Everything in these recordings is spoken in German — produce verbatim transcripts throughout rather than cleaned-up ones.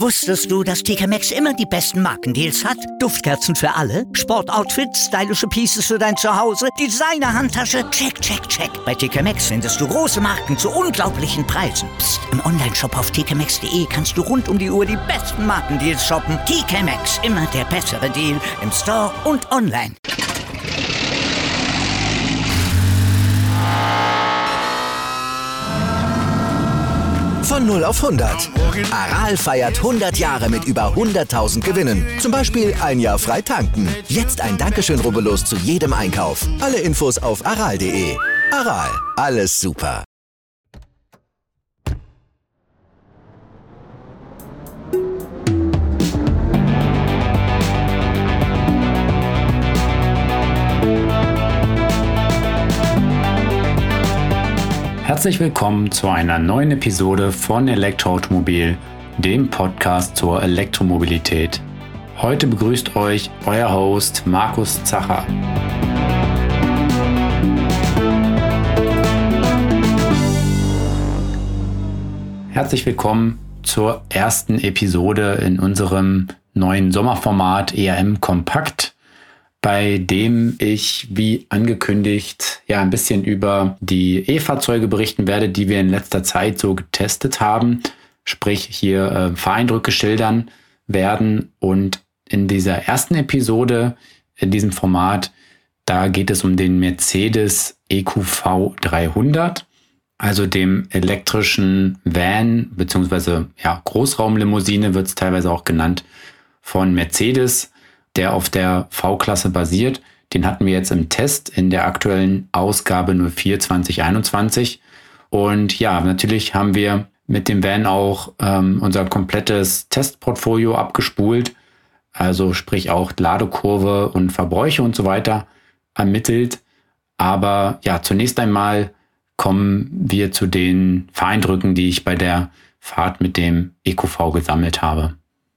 Wusstest du, dass T K Maxx immer die besten Markendeals hat? Duftkerzen für alle, Sportoutfits, stylische Pieces für dein Zuhause, Designer-Handtasche, check, check, check. Bei T K Maxx findest du große Marken zu unglaublichen Preisen. Psst. Im Onlineshop auf t k maxx punkt de kannst du rund um die Uhr die besten Markendeals shoppen. T K Maxx, immer der bessere Deal im Store und online. Von null auf hundert. Aral feiert hundert Jahre mit über hunderttausend Gewinnen. Zum Beispiel ein Jahr frei tanken. Jetzt ein Dankeschön, rubbellos zu jedem Einkauf. Alle Infos auf aral punkt de. Aral, alles super. Herzlich willkommen zu einer neuen Episode von Elektroautomobil, dem Podcast zur Elektromobilität. Heute begrüßt euch euer Host Markus Zacher. Herzlich willkommen zur ersten Episode in unserem neuen Sommerformat E R M Kompakt, bei dem ich, wie angekündigt, ja ein bisschen über die E-Fahrzeuge berichten werde, die wir in letzter Zeit so getestet haben, sprich hier äh, Fahreindrücke schildern werden. Und in dieser ersten Episode, in diesem Format, da geht es um den Mercedes E Q V dreihundert, also dem elektrischen Van, beziehungsweise ja, Großraumlimousine wird es teilweise auch genannt, von Mercedes, der auf der V-Klasse basiert. Den hatten wir jetzt im Test in der aktuellen Ausgabe null vier zwanzig einundzwanzig. Und ja, natürlich haben wir mit dem Van auch ähm, unser komplettes Testportfolio abgespult, also sprich auch Ladekurve und Verbräuche und so weiter ermittelt. Aber ja, zunächst einmal kommen wir zu den Fahreindrücken, die ich bei der Fahrt mit dem E Q V gesammelt habe.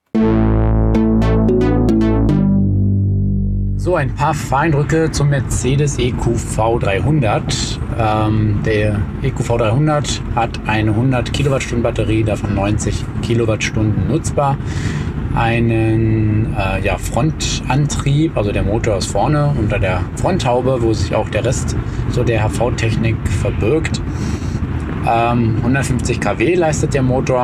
So, ein paar Fahreindrücke zum Mercedes E Q V dreihundert. Ähm, der E Q V dreihundert hat eine hundert Kilowattstunden Batterie, davon neunzig Kilowattstunden nutzbar. Einen äh, ja, Frontantrieb, also der Motor ist vorne unter der Fronthaube, wo sich auch der Rest so der H V-Technik verbirgt. Ähm, hundertfünfzig Kilowatt leistet der Motor.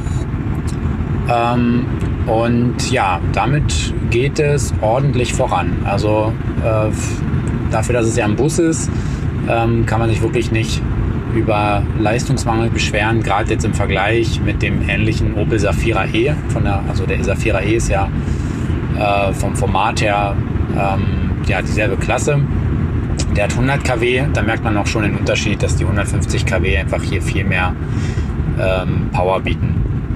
Ähm, Und ja, damit geht es ordentlich voran. Also äh, dafür, dass es ja ein Bus ist, ähm, kann man sich wirklich nicht über Leistungsmangel beschweren. Gerade jetzt im Vergleich mit dem ähnlichen Opel Zafira E. Von der, also der Zafira E ist ja äh, vom Format her ähm, ja, dieselbe Klasse. Der hat hundert Kilowatt. Da merkt man auch schon den Unterschied, dass die hundertfünfzig Kilowatt einfach hier viel mehr ähm, Power bieten.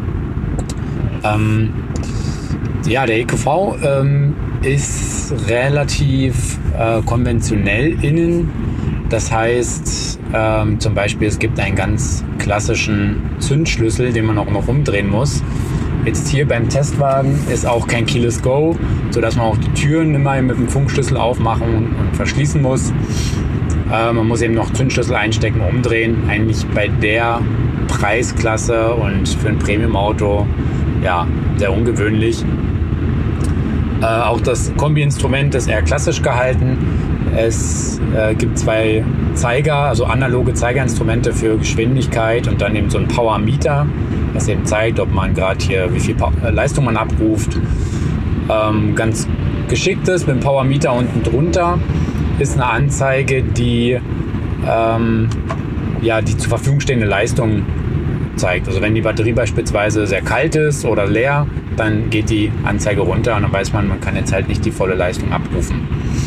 Ähm, Ja, der E Q V ähm, ist relativ äh, konventionell innen. Das heißt, ähm, zum Beispiel, es gibt einen ganz klassischen Zündschlüssel, den man auch noch umdrehen muss. Jetzt hier beim Testwagen ist auch kein Keyless Go, sodass man auch die Türen immer mit dem Funkschlüssel aufmachen und, und verschließen muss. Äh, man muss eben noch Zündschlüssel einstecken, umdrehen. Eigentlich bei der Preisklasse und für ein Premium-Auto ja, sehr ungewöhnlich. Äh, auch das Kombi-Instrument ist eher klassisch gehalten. Es äh, gibt zwei Zeiger, also analoge Zeigerinstrumente für Geschwindigkeit und dann eben so ein Power-Meter, was eben zeigt, ob man gerade hier, wie viel pa- Leistung man abruft. Ähm, ganz geschickt ist, mit dem Power-Meter unten drunter ist eine Anzeige, die ähm, ja, die zur Verfügung stehende Leistung zeigt. Also wenn die Batterie beispielsweise sehr kalt ist oder leer, dann geht die Anzeige runter und dann weiß man, man kann jetzt halt nicht die volle Leistung abrufen.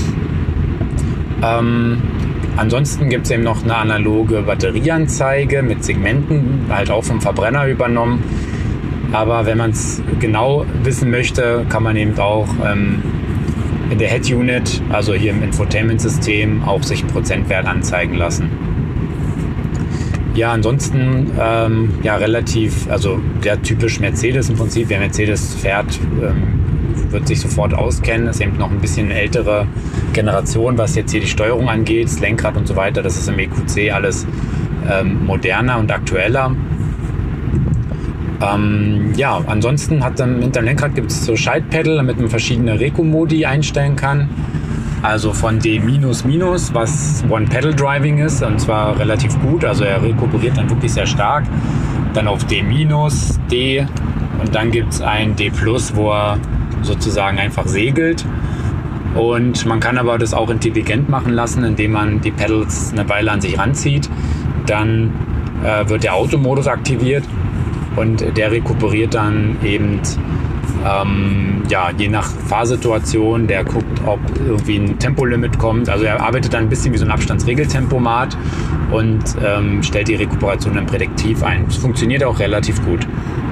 Ähm, ansonsten gibt es eben noch eine analoge Batterieanzeige mit Segmenten, halt auch vom Verbrenner übernommen. Aber wenn man es genau wissen möchte, kann man eben auch ähm, in der Head Unit, also hier im Infotainment-System, auch sich einen Prozentwert anzeigen lassen. Ja, ansonsten ähm, ja relativ, also der typisch Mercedes im Prinzip. Wer Mercedes fährt, ähm, wird sich sofort auskennen. Ist eben noch ein bisschen eine ältere Generation, was jetzt hier die Steuerung angeht, das Lenkrad und so weiter. Das ist im E Q C alles ähm, moderner und aktueller. Ähm, ja, ansonsten hat dann hinter dem Lenkrad gibt es so Schaltpedal, damit man verschiedene Reco-Modi einstellen kann. Also von D minus minus, was One-Pedal-Driving ist, und zwar relativ gut. Also er rekuperiert dann wirklich sehr stark. Dann auf D minus, D und dann gibt es ein D plus, wo er sozusagen einfach segelt. Und man kann aber das auch intelligent machen lassen, indem man die Pedals eine Weile an sich ranzieht. Dann äh, wird der Automodus aktiviert und der rekuperiert dann eben ähm, ja, je nach Fahrsituation. Der guckt, ob irgendwie ein Tempolimit kommt. Also er arbeitet dann ein bisschen wie so ein Abstandsregeltempomat und ähm, stellt die Rekuperation dann prädiktiv ein. Es funktioniert auch relativ gut.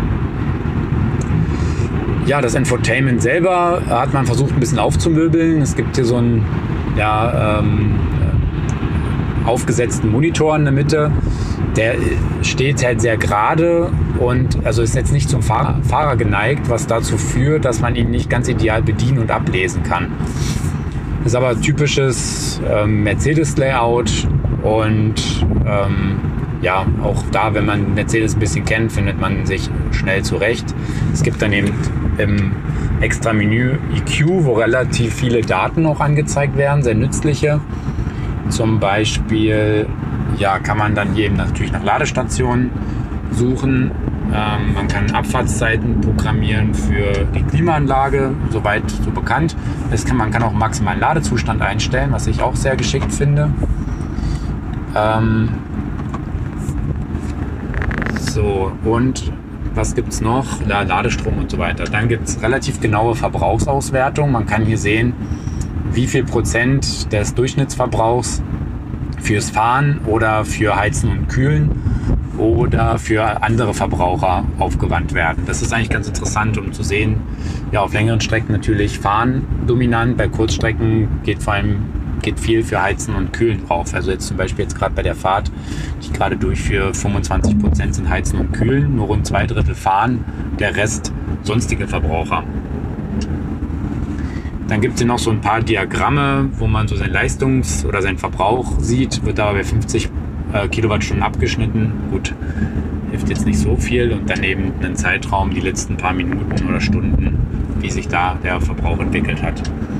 Ja, das Infotainment selber hat man versucht ein bisschen aufzumöbeln. Es gibt hier so einen ja, ähm, aufgesetzten Monitor in der Mitte. Der steht halt sehr gerade und also ist jetzt nicht zum Fahrer, Fahrer geneigt, was dazu führt, dass man ihn nicht ganz ideal bedienen und ablesen kann. Das ist aber typisches ähm, Mercedes-Layout und ähm, ja, auch da, wenn man Mercedes ein bisschen kennt, findet man sich schnell zurecht. Es gibt dann eben im Extra-Menü E Q, wo relativ viele Daten auch angezeigt werden, sehr nützliche. Zum Beispiel ja, kann man dann hier eben natürlich nach Ladestationen suchen. Ähm, man kann Abfahrtszeiten programmieren für die Klimaanlage, soweit so bekannt. Das kann, man kann auch einen maximalen Ladezustand einstellen, was ich auch sehr geschickt finde. Ähm, so, und was gibt es noch? Ladestrom und so weiter. Dann gibt es relativ genaue Verbrauchsauswertung. Man kann hier sehen, wie viel Prozent des Durchschnittsverbrauchs fürs Fahren oder für Heizen und Kühlen oder für andere Verbraucher aufgewandt werden. Das ist eigentlich ganz interessant, um zu sehen, ja, auf längeren Strecken natürlich Fahren dominant, bei Kurzstrecken geht vor allem geht viel für Heizen und Kühlen drauf. Also jetzt zum Beispiel jetzt gerade bei der Fahrt, die ich gerade durchführe, fünfundzwanzig Prozent sind Heizen und Kühlen, nur rund zwei Drittel Fahren, der Rest sonstige Verbraucher. Dann gibt es hier noch so ein paar Diagramme, wo man so seinen Leistungs- oder seinen Verbrauch sieht, wird aber bei fünfzig äh, Kilowattstunden abgeschnitten. Gut, hilft jetzt nicht so viel. Und dann eben einen Zeitraum, die letzten paar Minuten oder Stunden, wie sich da der Verbrauch entwickelt hat.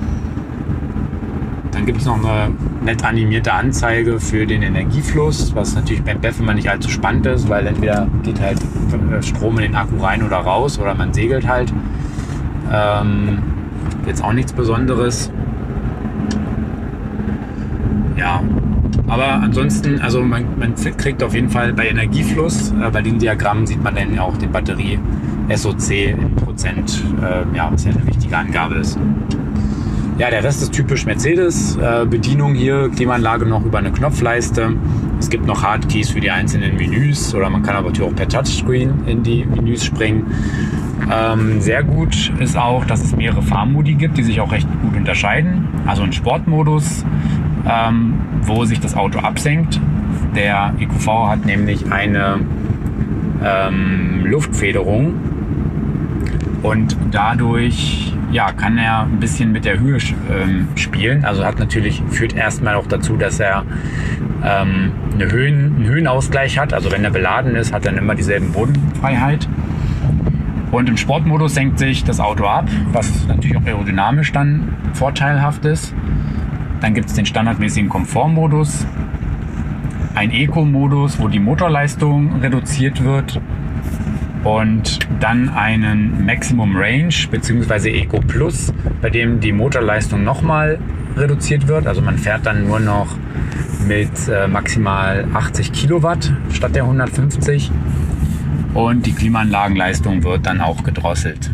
Dann gibt es noch eine nett animierte Anzeige für den Energiefluss, was natürlich beim B E F immer nicht allzu spannend ist, weil entweder geht halt Strom in den Akku rein oder raus oder man segelt halt. Ähm, jetzt auch nichts Besonderes. Ja, aber ansonsten, also man, man kriegt auf jeden Fall bei Energiefluss, äh, bei den Diagrammen sieht man dann auch die Batterie S O C in Prozent, äh, ja, was ja eine wichtige Angabe ist. Ja, der Rest ist typisch Mercedes. Äh, Bedienung hier, Klimaanlage noch über eine Knopfleiste. Es gibt noch Hardkeys für die einzelnen Menüs oder man kann aber natürlich auch per Touchscreen in die Menüs springen. Ähm, sehr gut ist auch, dass es mehrere Fahrmodi gibt, die sich auch recht gut unterscheiden. Also ein Sportmodus, ähm, wo sich das Auto absenkt. Der E Q V hat nämlich eine ähm, Luftfederung und dadurch ja, kann er ein bisschen mit der Höhe ähm, spielen. Also hat natürlich, führt erstmal auch dazu, dass er ähm, eine Höhen, einen Höhenausgleich hat. Also wenn er beladen ist, hat er dann immer dieselben Bodenfreiheit. Und im Sportmodus senkt sich das Auto ab, was natürlich auch aerodynamisch dann vorteilhaft ist. Dann gibt es den standardmäßigen Komfortmodus, ein Eco-Modus, wo die Motorleistung reduziert wird. Und dann einen Maximum Range bzw. Eco Plus, bei dem die Motorleistung nochmal reduziert wird. Also man fährt dann nur noch mit äh, maximal achtzig Kilowatt statt der hundertfünfzig. Und die Klimaanlagenleistung wird dann auch gedrosselt.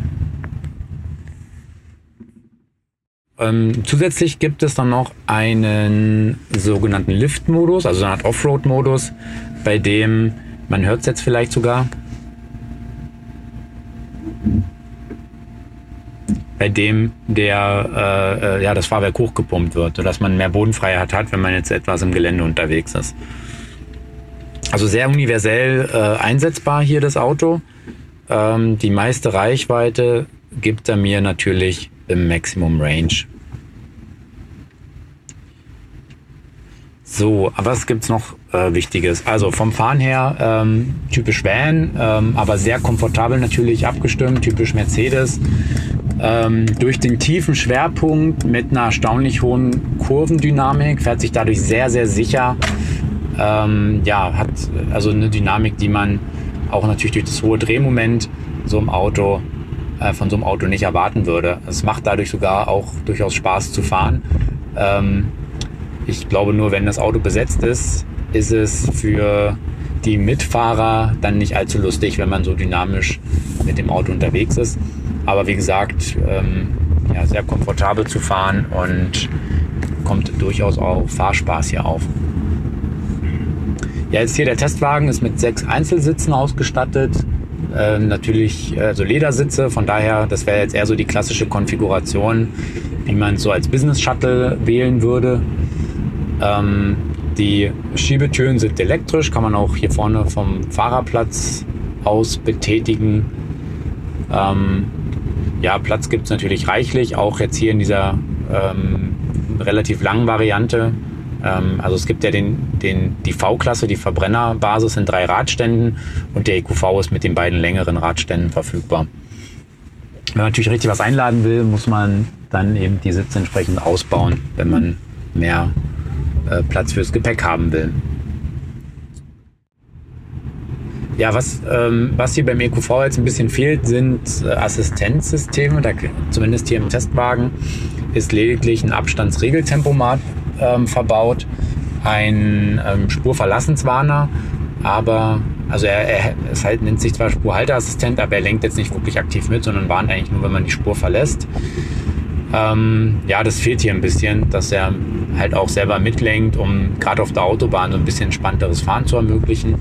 Ähm, zusätzlich gibt es dann noch einen sogenannten Lift-Modus, also eine Art Offroad-Modus, bei dem, man hört es jetzt vielleicht sogar, bei dem der, äh, ja, das Fahrwerk hochgepumpt wird, sodass man mehr Bodenfreiheit hat, wenn man jetzt etwas im Gelände unterwegs ist. Also sehr universell äh, einsetzbar hier das Auto. Ähm, die meiste Reichweite gibt er mir natürlich im Maximum Range. So, aber was gibt es noch äh, Wichtiges. Also vom Fahren her ähm, typisch Van, ähm, aber sehr komfortabel natürlich abgestimmt, typisch Mercedes. Ähm, durch den tiefen Schwerpunkt mit einer erstaunlich hohen Kurvendynamik fährt sich dadurch sehr, sehr sicher. Ähm, ja, hat also eine Dynamik, die man auch natürlich durch das hohe Drehmoment so im Auto, äh, von so einem Auto nicht erwarten würde. Es macht dadurch sogar auch durchaus Spaß zu fahren. Ähm, ich glaube nur, wenn das Auto besetzt ist, ist es für die Mitfahrer dann nicht allzu lustig, wenn man so dynamisch mit dem Auto unterwegs ist. Aber wie gesagt, ähm, ja, sehr komfortabel zu fahren und kommt durchaus auch Fahrspaß hier auf. Ja, jetzt hier der Testwagen ist mit sechs Einzelsitzen ausgestattet. Ähm, natürlich äh, so Ledersitze, von daher, das wäre jetzt eher so die klassische Konfiguration, wie man es so als Business Shuttle wählen würde. Ähm, die Schiebetüren sind elektrisch, kann man auch hier vorne vom Fahrerplatz aus betätigen. Ähm, ja, Platz gibt es natürlich reichlich, auch jetzt hier in dieser ähm, relativ langen Variante. Ähm, also es gibt ja den, den, die V-Klasse, die Verbrennerbasis in drei Radständen und der E Q V ist mit den beiden längeren Radständen verfügbar. Wenn man natürlich richtig was einladen will, muss man dann eben die Sitze entsprechend ausbauen, wenn man mehr äh, Platz fürs Gepäck haben will. Ja, was, ähm, was hier beim E Q V jetzt ein bisschen fehlt, sind äh, Assistenzsysteme. Da, zumindest hier im Testwagen ist lediglich ein Abstandsregeltempomat ähm, verbaut, ein ähm, Spurverlassenswarner, aber also er, er es halt, nennt sich zwar Spurhalteassistent, aber er lenkt jetzt nicht wirklich aktiv mit, sondern warnt eigentlich nur, wenn man die Spur verlässt. Ähm, ja, das fehlt hier ein bisschen, dass er halt auch selber mitlenkt, um gerade auf der Autobahn so ein bisschen entspannteres Fahren zu ermöglichen.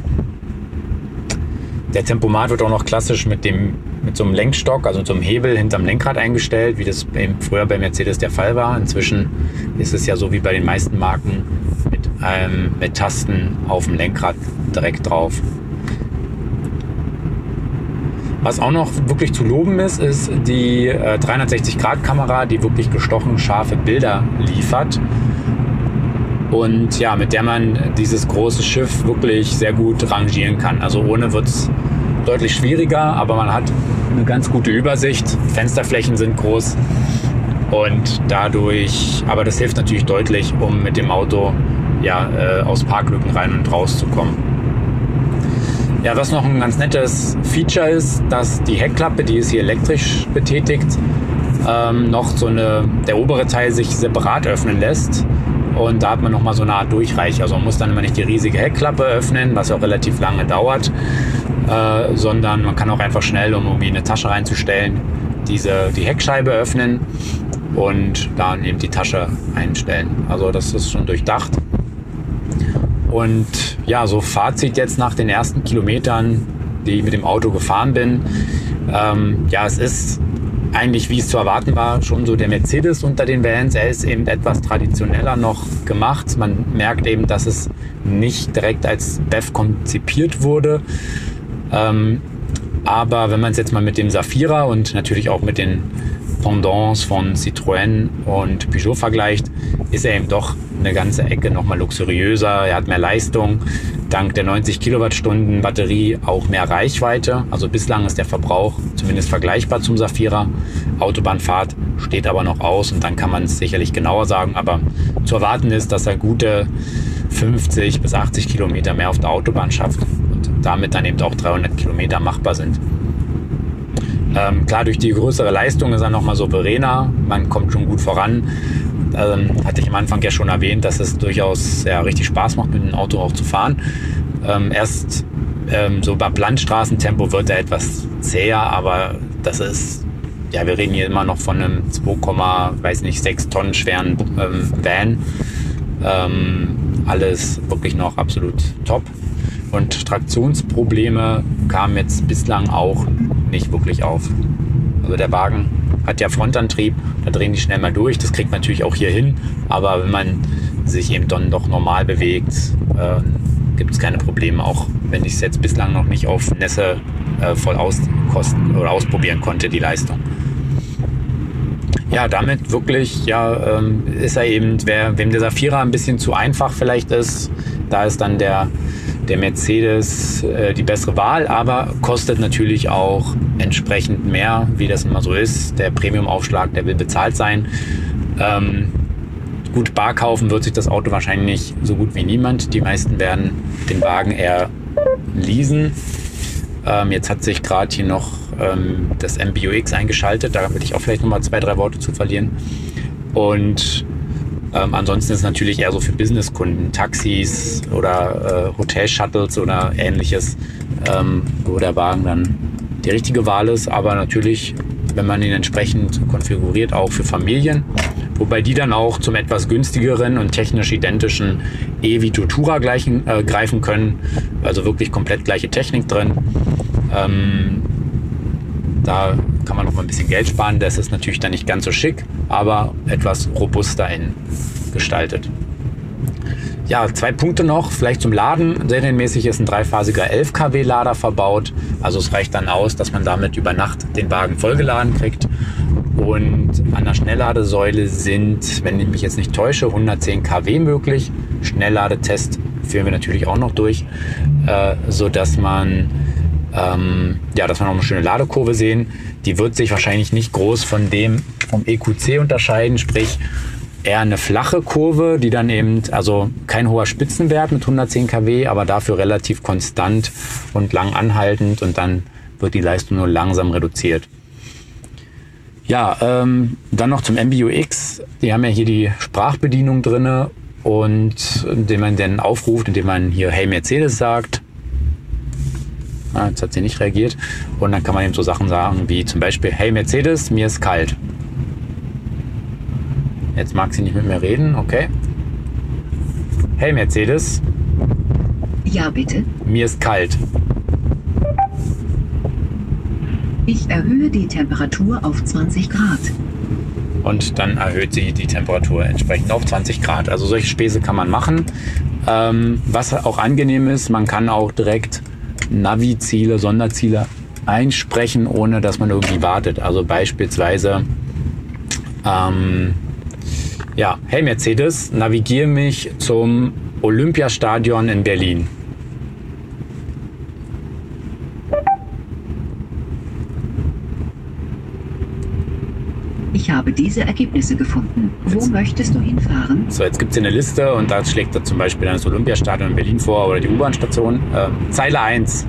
Der Tempomat wird auch noch klassisch mit, dem, mit so einem Lenkstock, also mit so einem Hebel hinterm Lenkrad eingestellt, wie das eben früher bei Mercedes der Fall war. Inzwischen ist es ja so wie bei den meisten Marken mit, ähm, mit Tasten auf dem Lenkrad direkt drauf. Was auch noch wirklich zu loben ist, ist die äh, dreihundertsechzig Grad Kamera, die wirklich gestochen scharfe Bilder liefert. Und ja, mit der man dieses große Schiff wirklich sehr gut rangieren kann. Also ohne wird es deutlich schwieriger, aber man hat eine ganz gute Übersicht. Fensterflächen sind groß und dadurch, aber das hilft natürlich deutlich, um mit dem Auto ja, äh, aus Parklücken rein und raus zu kommen. Ja, was noch ein ganz nettes Feature ist, dass die Heckklappe, die ist hier elektrisch betätigt, ähm, noch so eine, der obere Teil sich separat öffnen lässt. Und da hat man nochmal so eine Art Durchreich. Also man muss dann immer nicht die riesige Heckklappe öffnen, was auch relativ lange dauert, äh, sondern man kann auch einfach schnell, um irgendwie eine Tasche reinzustellen, diese, die Heckscheibe öffnen und dann eben die Tasche einstellen. Also das ist schon durchdacht. Und ja, so Fazit jetzt nach den ersten Kilometern, die ich mit dem Auto gefahren bin. Ähm, ja, es ist eigentlich, wie es zu erwarten war, schon so der Mercedes unter den Vans. Er ist eben etwas traditioneller noch gemacht. Man merkt eben, dass es nicht direkt als B E V konzipiert wurde. Ähm, aber wenn man es jetzt mal mit dem Zafira und natürlich auch mit den Pendants von Citroën und Peugeot vergleicht, ist er eben doch eine ganze Ecke nochmal luxuriöser. Er hat mehr Leistung, dank der neunzig Kilowattstunden Batterie auch mehr Reichweite. Also bislang ist der Verbrauch zumindest vergleichbar zum Zafira. Autobahnfahrt steht aber noch aus und dann kann man es sicherlich genauer sagen. Aber zu erwarten ist, dass er gute fünfzig bis achtzig Kilometer mehr auf der Autobahn schafft und damit dann eben auch dreihundert Kilometer machbar sind. Ähm, klar, durch die größere Leistung ist er nochmal souveräner. Man kommt schon gut voran. Ähm, hatte ich am Anfang ja schon erwähnt, dass es durchaus ja, richtig Spaß macht, mit dem Auto auch zu fahren. Ähm, erst ähm, so bei Landstraßentempo wird er etwas zäher, aber das ist, ja, wir reden hier immer noch von einem zwei, sechs Tonnen schweren ähm, Van. Ähm, alles wirklich noch absolut top. Und Traktionsprobleme kamen jetzt bislang auch nicht wirklich auf. Also der Wagen hat ja Frontantrieb, da drehen die schnell mal durch. Das kriegt man natürlich auch hier hin. Aber wenn man sich eben dann doch normal bewegt, äh, gibt es keine Probleme. Auch wenn ich es jetzt bislang noch nicht auf Nässe äh, voll auskosten oder ausprobieren konnte, die Leistung. Ja, damit wirklich, ja, ähm, ist er eben, wer, wem der Zafira ein bisschen zu einfach vielleicht ist, Da ist dann der, der Mercedes äh, die bessere Wahl, aber kostet natürlich auch entsprechend mehr, wie das immer so ist. Der Premium-Aufschlag, der will bezahlt sein. Ähm, gut, bar kaufen wird sich das Auto wahrscheinlich so gut wie niemand. Die meisten werden den Wagen eher leasen. Ähm, jetzt hat sich gerade hier noch ähm, das M B U X eingeschaltet. Da will ich auch vielleicht nochmal zwei, drei Worte zu verlieren. Und ähm, ansonsten ist es natürlich eher so für Businesskunden, Taxis oder äh, Hotel-Shuttles oder ähnliches, ähm, wo der Wagen dann die richtige Wahl ist. Aber natürlich, wenn man ihn entsprechend konfiguriert, auch für Familien. Wobei die dann auch zum etwas günstigeren und technisch identischen e-Vito Tourer gleichen, äh, greifen können. Also wirklich komplett gleiche Technik drin. Ähm, da kann man noch mal ein bisschen Geld sparen. Das ist natürlich dann nicht ganz so schick, aber etwas robuster in gestaltet. Ja, zwei Punkte noch, vielleicht zum Laden. Serienmäßig ist ein dreiphasiger elf Kilowatt Lader verbaut. Also es reicht dann aus, dass man damit über Nacht den Wagen vollgeladen kriegt. Und an der Schnellladesäule sind, wenn ich mich jetzt nicht täusche, hundertzehn Kilowatt möglich. Schnellladetest führen wir natürlich auch noch durch, äh, sodass man, ähm, ja, dass wir noch eine schöne Ladekurve sehen. Die wird sich wahrscheinlich nicht groß von dem vom E Q C unterscheiden, sprich eher eine flache Kurve, die dann eben, also kein hoher Spitzenwert mit hundertzehn Kilowatt, aber dafür relativ konstant und lang anhaltend, und dann wird die Leistung nur langsam reduziert. Ja, ähm, dann noch zum M B U X. Die haben ja hier die Sprachbedienung drin, und indem man dann aufruft, indem man hier Hey Mercedes sagt. Ah, jetzt hat sie nicht reagiert. Und dann kann man eben so Sachen sagen wie zum Beispiel Hey Mercedes, mir ist kalt. Jetzt mag sie nicht mit mir reden, okay. Hey Mercedes. Ja, bitte. Mir ist kalt. Ich erhöhe die Temperatur auf zwanzig Grad. Und dann erhöht sie die Temperatur entsprechend auf zwanzig Grad. Also solche Späße kann man machen. Ähm, was auch angenehm ist, man kann auch direkt Navi-Ziele, Sonderziele einsprechen, ohne dass man irgendwie wartet. Also beispielsweise, ähm, ja, hey Mercedes, navigiere mich zum Olympiastadion in Berlin. Ich habe diese Ergebnisse gefunden. Wo Jetzt. möchtest du hinfahren? So, jetzt gibt es hier eine Liste, und da schlägt er zum Beispiel dann das Olympiastadion in Berlin vor oder die U-Bahn-Station. Äh, Zeile eins.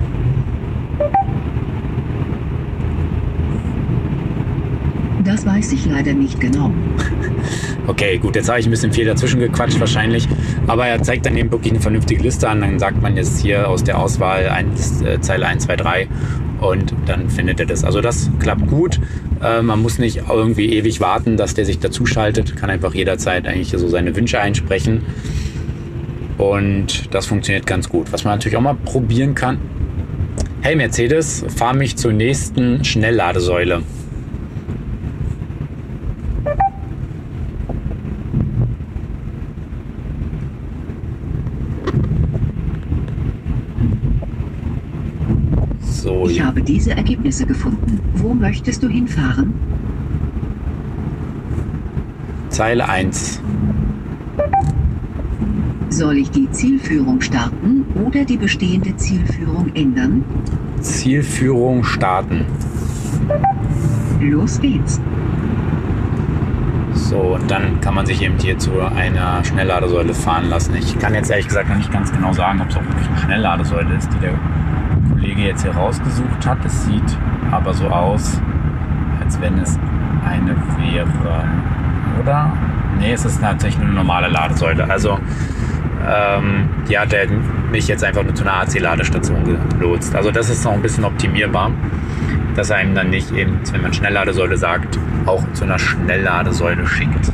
Das weiß ich leider nicht genau. Okay, gut, jetzt habe ich ein bisschen viel dazwischen gequatscht wahrscheinlich, aber er zeigt dann eben wirklich eine vernünftige Liste an. Dann sagt man jetzt hier aus der Auswahl eins, äh, Zeile eins, zwei, drei, und dann findet er das. Also das klappt gut. Äh, man muss nicht irgendwie ewig warten, dass der sich dazuschaltet. Kann einfach jederzeit eigentlich so seine Wünsche einsprechen, und das funktioniert ganz gut. Was man natürlich auch mal probieren kann: Hey Mercedes, fahr mich zur nächsten Schnellladesäule. So, Ich habe diese Ergebnisse gefunden. Wo möchtest du hinfahren? Zeile eins. Soll ich die Zielführung starten oder die bestehende Zielführung ändern? Zielführung starten. Los geht's. So, und dann kann man sich eben hier zu einer Schnellladesäule fahren lassen. Ich kann jetzt ehrlich gesagt noch nicht ganz genau sagen, ob es auch wirklich eine Schnellladesäule ist, die der Kollege jetzt hier rausgesucht hat. Es sieht aber so aus, als wenn es eine wäre. Oder? Nee, es ist tatsächlich nur eine normale Ladesäule. Also ähm, die hat er mich jetzt einfach nur zu einer A C-Ladestation gelotst. Also das ist noch ein bisschen optimierbar, dass er einem dann nicht eben, wenn man Schnellladesäule sagt, auch zu einer Schnellladesäule schickt.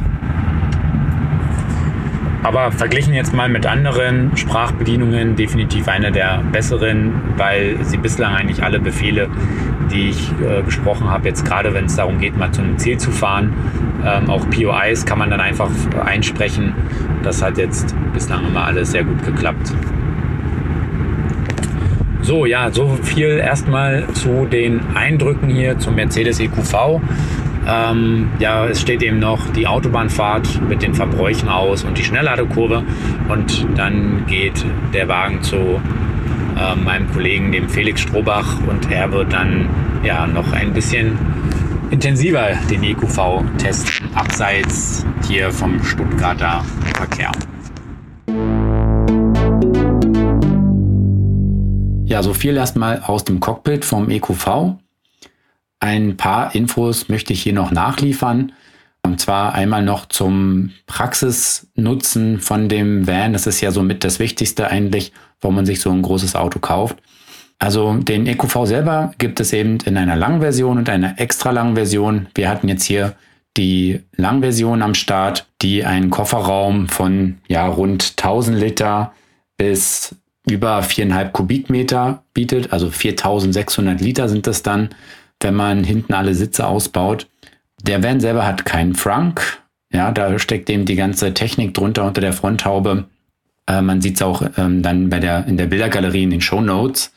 Aber verglichen jetzt mal mit anderen Sprachbedienungen definitiv eine der besseren, weil sie bislang eigentlich alle Befehle, die ich äh, gesprochen habe, jetzt gerade wenn es darum geht, mal zu einem Ziel zu fahren, ähm, auch P O Is kann man dann einfach einsprechen. Das hat jetzt bislang immer alles sehr gut geklappt. So, ja, so viel erstmal zu den Eindrücken hier zum Mercedes E Q V. Ähm, ja, es steht eben noch die Autobahnfahrt mit den Verbräuchen aus und die Schnellladekurve. Und dann geht der Wagen zu äh, meinem Kollegen, dem Felix Strohbach, und er wird dann ja noch ein bisschen intensiver den E Q V testen, abseits hier vom Stuttgarter Verkehr. Ja, so viel erstmal aus dem Cockpit vom E Q V. Ein paar Infos möchte ich hier noch nachliefern. Und zwar einmal noch zum Praxisnutzen von dem Van. Das ist ja somit das Wichtigste eigentlich, warum man sich so ein großes Auto kauft. Also den E Q V selber gibt es eben in einer langen Version und einer extra langen Version. Wir hatten jetzt hier die Langversion am Start, die einen Kofferraum von ja, rund tausend Liter bis über viereinhalb Kubikmeter bietet. Also viertausendsechshundert Liter sind das dann, wenn man hinten alle Sitze ausbaut. Der Van selber hat keinen Frunk. Ja, da steckt eben die ganze Technik drunter unter der Fronthaube. Äh, man sieht es auch ähm, dann bei der, in der Bildergalerie in den Shownotes.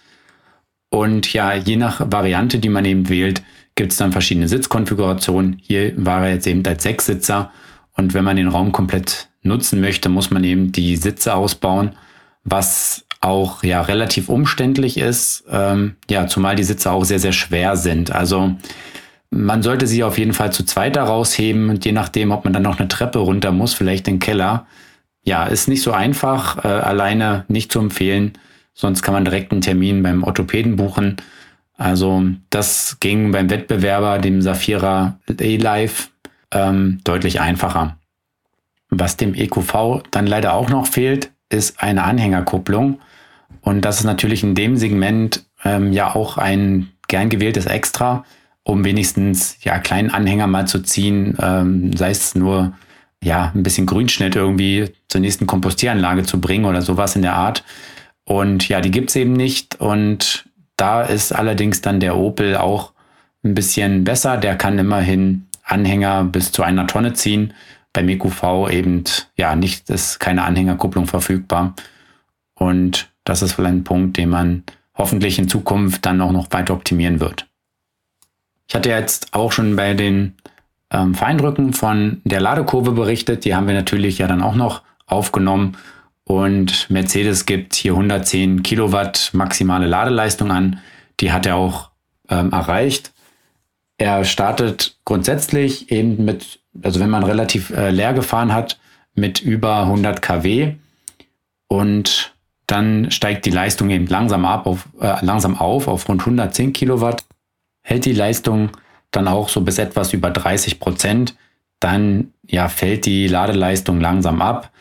Und ja, je nach Variante, die man eben wählt, gibt es dann verschiedene Sitzkonfigurationen. Hier war er jetzt eben als Sechssitzer. Und wenn man den Raum komplett nutzen möchte, muss man eben die Sitze ausbauen, was auch ja relativ umständlich ist. Ähm, ja, zumal die Sitze auch sehr, sehr schwer sind. Also man sollte sie auf jeden Fall zu zweit da rausheben. Und je nachdem, ob man dann noch eine Treppe runter muss, vielleicht den Keller. Ja, ist nicht so einfach, äh, alleine nicht zu empfehlen. Sonst kann man direkt einen Termin beim Orthopäden buchen. Also das ging beim Wettbewerber, dem Safira A-Life, ähm, deutlich einfacher. Was dem E Q V dann leider auch noch fehlt, ist eine Anhängerkupplung. Und das ist natürlich in dem Segment ähm, ja auch ein gern gewähltes Extra, um wenigstens ja kleinen Anhänger mal zu ziehen, ähm, sei es nur ja ein bisschen Grünschnitt irgendwie zur nächsten Kompostieranlage zu bringen oder sowas in der Art. Und ja, die gibt's eben nicht. Und da ist allerdings dann der Opel auch ein bisschen besser. Der kann immerhin Anhänger bis zu einer Tonne ziehen. Beim E Q V eben ja nicht, ist keine Anhängerkupplung verfügbar. Und das ist vielleicht ein Punkt, den man hoffentlich in Zukunft dann auch noch weiter optimieren wird. Ich hatte jetzt auch schon bei den ähm, Feindrücken von der Ladekurve berichtet. Die haben wir natürlich ja dann auch noch aufgenommen. Und Mercedes gibt hier hundertzehn Kilowatt maximale Ladeleistung an. Die hat er auch ähm, erreicht. Er startet grundsätzlich eben mit, also wenn man relativ äh, leer gefahren hat, mit über hundert Kilowatt. Und dann steigt die Leistung eben langsam ab auf, äh, langsam auf auf rund hundertzehn Kilowatt. Hält die Leistung dann auch so bis etwas über dreißig Prozent. Dann ja, fällt die Ladeleistung langsam ab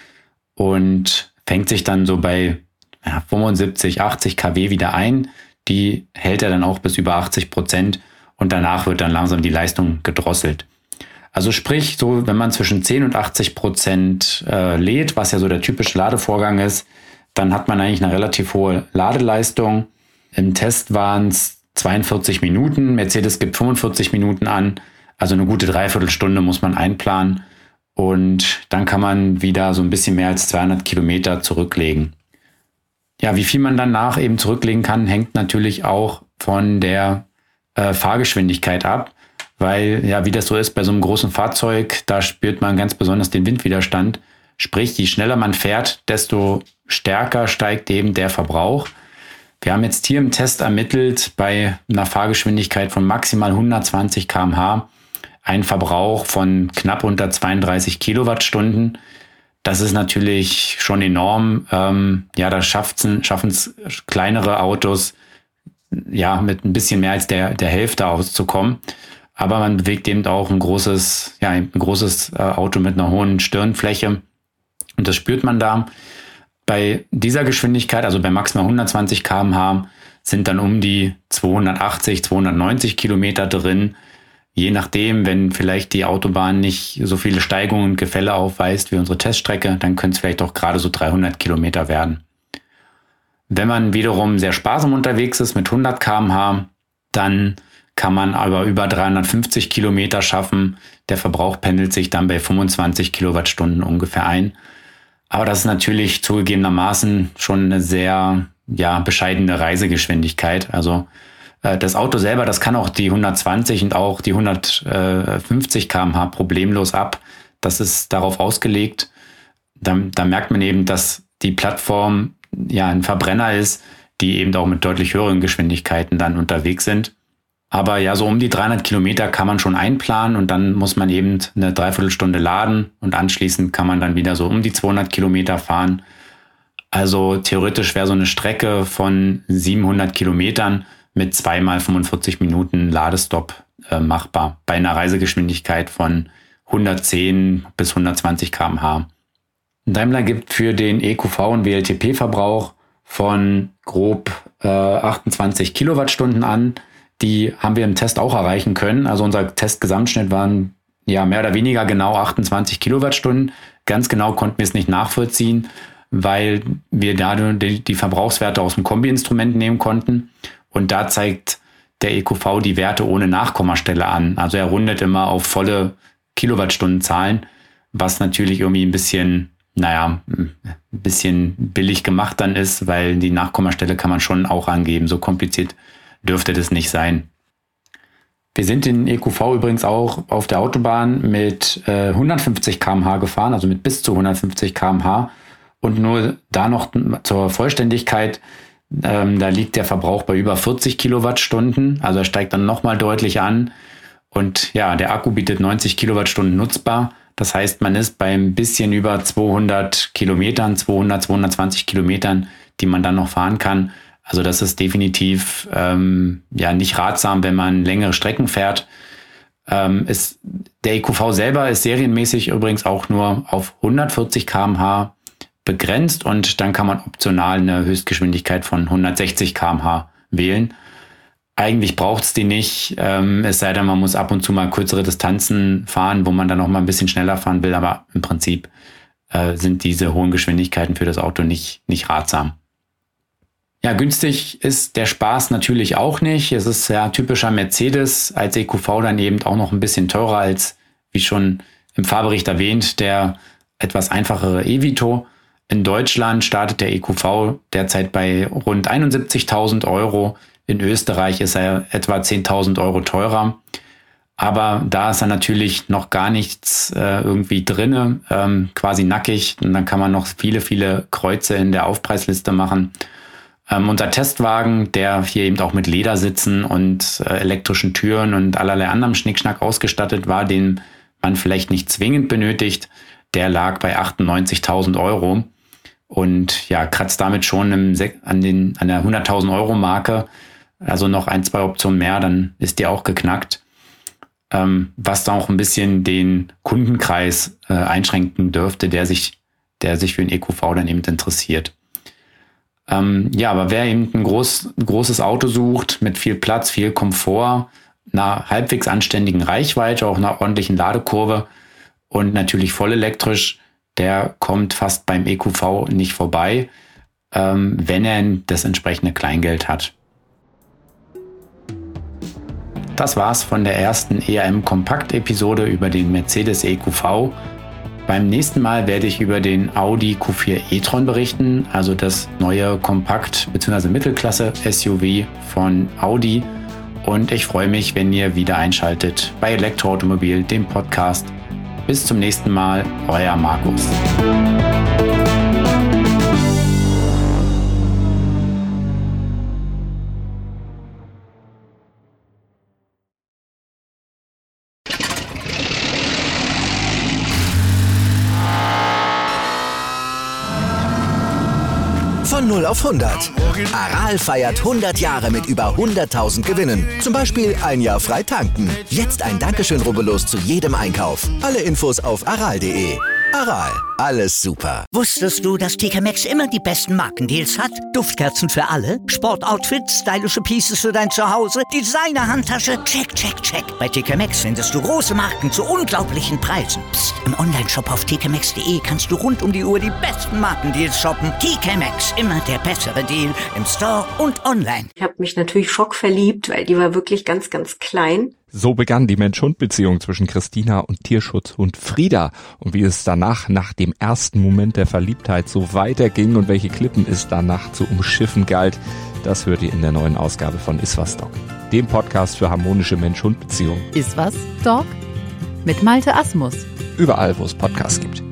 und fängt sich dann so bei ja, fünfundsiebzig, achtzig Kilowatt wieder ein. Die hält er dann auch bis über achtzig Prozent und danach wird dann langsam die Leistung gedrosselt. Also sprich, so wenn man zwischen zehn und achtzig Prozent äh, lädt, was ja so der typische Ladevorgang ist, dann hat man eigentlich eine relativ hohe Ladeleistung. Im Test waren es zweiundvierzig Minuten, Mercedes gibt fünfundvierzig Minuten an, also eine gute Dreiviertelstunde muss man einplanen. Und dann kann man wieder so ein bisschen mehr als zweihundert Kilometer zurücklegen. Ja, wie viel man danach eben zurücklegen kann, hängt natürlich auch von der äh, Fahrgeschwindigkeit ab. Weil, ja, wie das so ist bei so einem großen Fahrzeug, da spürt man ganz besonders den Windwiderstand. Sprich, je schneller man fährt, desto stärker steigt eben der Verbrauch. Wir haben jetzt hier im Test ermittelt, bei einer Fahrgeschwindigkeit von maximal hundertzwanzig Kilometer pro Stunde, ein Verbrauch von knapp unter zweiunddreißig Kilowattstunden. Das ist natürlich schon enorm. Ähm, ja, da schaffen es kleinere Autos ja mit ein bisschen mehr als der, der Hälfte auszukommen. Aber man bewegt eben auch ein großes, ja, ein großes äh, Auto mit einer hohen Stirnfläche. Und das spürt man da. Bei dieser Geschwindigkeit, also bei maximal hundertzwanzig Kilometer pro Stunde, sind dann um die zweihundertachtzig, zweihundertneunzig Kilometer drin. Je nachdem, wenn vielleicht die Autobahn nicht so viele Steigungen und Gefälle aufweist wie unsere Teststrecke, dann können es vielleicht auch gerade so dreihundert Kilometer werden. Wenn man wiederum sehr sparsam unterwegs ist mit hundert Kilometer pro Stunde, dann kann man aber über dreihundertfünfzig Kilometer schaffen. Der Verbrauch pendelt sich dann bei fünfundzwanzig Kilowattstunden ungefähr ein. Aber das ist natürlich zugegebenermaßen schon eine sehr ja, bescheidene Reisegeschwindigkeit. Also Das Auto selber, das kann auch die hundertzwanzig und auch die hundertfünfzig Kilometer pro Stunde problemlos ab. Das ist darauf ausgelegt. Da, da merkt man eben, dass die Plattform ja ein Verbrenner ist, die eben auch mit deutlich höheren Geschwindigkeiten dann unterwegs sind. Aber ja, so um die dreihundert Kilometer kann man schon einplanen und dann muss man eben eine Dreiviertelstunde laden und anschließend kann man dann wieder so um die zweihundert Kilometer fahren. Also theoretisch wäre so eine Strecke von siebenhundert Kilometern mit zweimal fünfundvierzig Minuten Ladestopp äh, machbar bei einer Reisegeschwindigkeit von hundertzehn bis hundertzwanzig Kilometer pro Stunde. Daimler gibt für den E Q V einen W L T P-Verbrauch von grob äh, achtundzwanzig Kilowattstunden an. Die haben wir im Test auch erreichen können. Also unser Testgesamtschnitt waren ja mehr oder weniger genau achtundzwanzig Kilowattstunden. Ganz genau konnten wir es nicht nachvollziehen, weil wir da die, die Verbrauchswerte aus dem Kombi-Instrument nehmen konnten. Und da zeigt der E Q V die Werte ohne Nachkommastelle an. Also er rundet immer auf volle Kilowattstundenzahlen, was natürlich irgendwie ein bisschen, naja, ein bisschen billig gemacht dann ist, weil die Nachkommastelle kann man schon auch angeben. So kompliziert dürfte das nicht sein. Wir sind den E Q V übrigens auch auf der Autobahn mit äh, hundertfünfzig Kilometer pro Stunde gefahren, also mit bis zu hundertfünfzig Kilometer pro Stunde. Und nur da noch zur Vollständigkeit, ähm, da liegt der Verbrauch bei über vierzig Kilowattstunden, also er steigt dann nochmal deutlich an. Und ja, der Akku bietet neunzig Kilowattstunden nutzbar. Das heißt, man ist beim bisschen über zweihundert Kilometern, zweihundert, zweihundertzwanzig Kilometern, die man dann noch fahren kann. Also das ist definitiv ähm, ja nicht ratsam, wenn man längere Strecken fährt. Ähm, ist, der E Q V selber ist serienmäßig übrigens auch nur auf hundertvierzig Kilometer pro Stunde begrenzt und dann kann man optional eine Höchstgeschwindigkeit von hundertsechzig Kilometer pro Stunde wählen. Eigentlich braucht es die nicht, ähm, es sei denn, man muss ab und zu mal kürzere Distanzen fahren, wo man dann noch mal ein bisschen schneller fahren will, aber im Prinzip äh, sind diese hohen Geschwindigkeiten für das Auto nicht, nicht ratsam. Ja, günstig ist der Spaß natürlich auch nicht. Es ist ja typischer Mercedes, als E Q V dann eben auch noch ein bisschen teurer als, wie schon im Fahrbericht erwähnt, der etwas einfachere e-Vito. In Deutschland startet der E Q V derzeit bei rund einundsiebzigtausend Euro. In Österreich ist er etwa zehntausend Euro teurer. Aber da ist er natürlich noch gar nichts äh, irgendwie drinne, ähm, quasi nackig. Und dann kann man noch viele, viele Kreuze in der Aufpreisliste machen. Ähm, unser Testwagen, der hier eben auch mit Ledersitzen und äh, elektrischen Türen und allerlei anderem Schnickschnack ausgestattet war, den man vielleicht nicht zwingend benötigt, der lag bei achtundneunzigtausend Euro. Und ja, kratzt damit schon im Se- an, den, an der hunderttausend Euro Marke. Also noch ein, zwei Optionen mehr, dann ist die auch geknackt. Ähm, was dann auch ein bisschen den Kundenkreis äh, einschränken dürfte, der sich, der sich für den E Q V dann eben interessiert. Ähm, ja, aber wer eben ein groß, großes Auto sucht, mit viel Platz, viel Komfort, einer halbwegs anständigen Reichweite, auch einer ordentlichen Ladekurve und natürlich voll elektrisch, der kommt fast beim E Q V nicht vorbei, ähm, wenn er das entsprechende Kleingeld hat. Das war's von der ersten E A M-Kompakt-Episode über den Mercedes E Q V. Beim nächsten Mal werde ich über den Audi Q vier e-tron berichten, also das neue Kompakt- bzw. Mittelklasse-S U V von Audi. Und ich freue mich, wenn ihr wieder einschaltet bei Elektroautomobil, dem Podcast. Bis zum nächsten Mal, euer Markus. Von null auf hundert. Aral feiert hundert Jahre mit über hunderttausend Gewinnen. Zum Beispiel ein Jahr frei tanken. Jetzt ein Dankeschön, rubbellos zu jedem Einkauf. Alle Infos auf aral punkt de. Aral, alles super. Wusstest du, dass T K Maxx immer die besten Markendeals hat? Duftkerzen für alle, Sportoutfits, stylische Pieces für dein Zuhause, Designer-Handtasche, check, check, check. Bei T K Maxx findest du große Marken zu unglaublichen Preisen. Psst. Im Onlineshop auf t k maxx punkt de kannst du rund um die Uhr die besten Markendeals shoppen. T K Maxx, immer der bessere Deal im Store und online. Ich habe mich natürlich schockverliebt, weil die war wirklich ganz, ganz klein. So begann die Mensch-Hund-Beziehung zwischen Christina und Tierschutzhund Frieda. Und wie es danach, nach dem ersten Moment der Verliebtheit, so weiterging und welche Klippen es danach zu umschiffen galt, das hört ihr in der neuen Ausgabe von Iswas Dog, dem Podcast für harmonische Mensch-Hund-Beziehungen. Iswas Dog? Mit Malte Asmus. Überall, wo es Podcasts gibt.